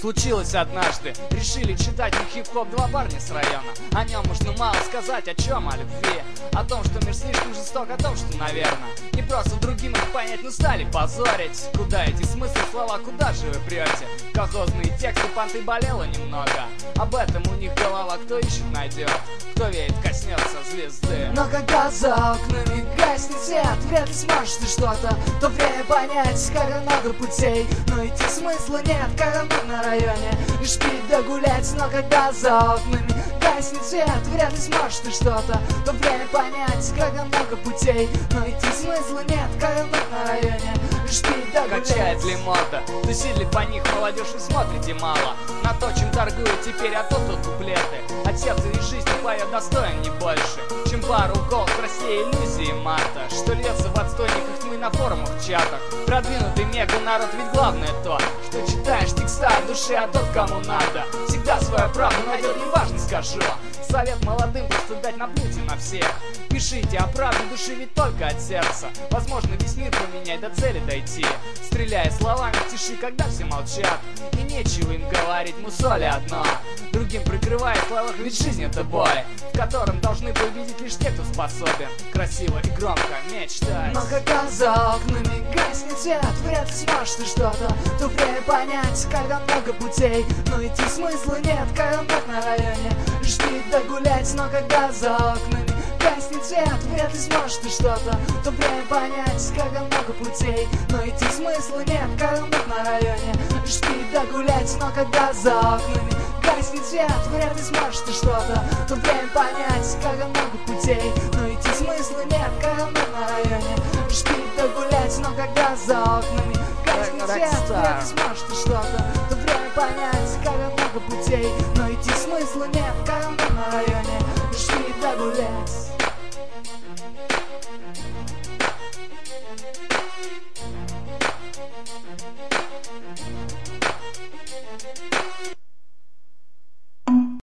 случилось однажды. Решили читать не хип-хоп два парня с района. О нем можно мало сказать, о чем? О любви. О том, что мир слишком жесток, о том, что, наверное, не просто другим их понять, но стали позорить. Куда эти смыслы, слова, куда же вы прете? Колхозные тексты, понты болело немного. Об этом у них голова, кто ищет, найдет. Кто верит, коснется звезды. Но когда за окнами гаснет свет, вряд ли сможешь ты что-то то время понять, как много путей, но идти смысла нет, как на районе. Лишь пить да гулять, но когда за окнами гаснет свет, вряд ли сможешь ты что-то то время понять, как много путей, но идти смысла нет, как на районе. Лишь пить да гулять. Качает ли мода, тусили по них молодежь, и смотрите мало на то, чем торгуют теперь, а то куплеты. От сердца и жизни поет достоин не больше, чем пару уколов в красе иллюзии мата, что льется в отстойниках тьмы на форумах, чатах. Продвинутый мега народ, ведь главное то, что читаешь текста от души, а тот, кому надо, всегда свою правду найдет, неважно, скажу. Совет молодым просто дать наплюйте на всех. Пишите о правде души, ведь только от сердца. Возможно, весь мир поменять, до цели дойти, стреляя словами в тиши, когда все молчат. И нечего им говорить, мусоли одно другим прикрывая словах, ведь жизнь это бой, в котором должны победить лишь те, кто способен красиво и громко мечтать. Но когда за окнами гаснет свет, вряд ли сможешь ты что-то то время понять, когда много путей, но идти смысла нет, когда на районе. Лишь пить да гулять, но когда за окнами гаснет свет, вряд ли сможешь ты что-то то время понять, когда много путей, но идти смысла нет, когда на районе. Лишь пить да гулять, но когда за окнами гаснет свет, вряд ли сможешь ты что-то то время понять, когда много путей, но идти смысла нет, когда на районе. Лишь пить да гулять, но когда за окнами гаснет свет, вряд ли сможешь ты что-то то время понять, когда много путей, но идти смысла нет, когда на районе. Лишь пить да гулять.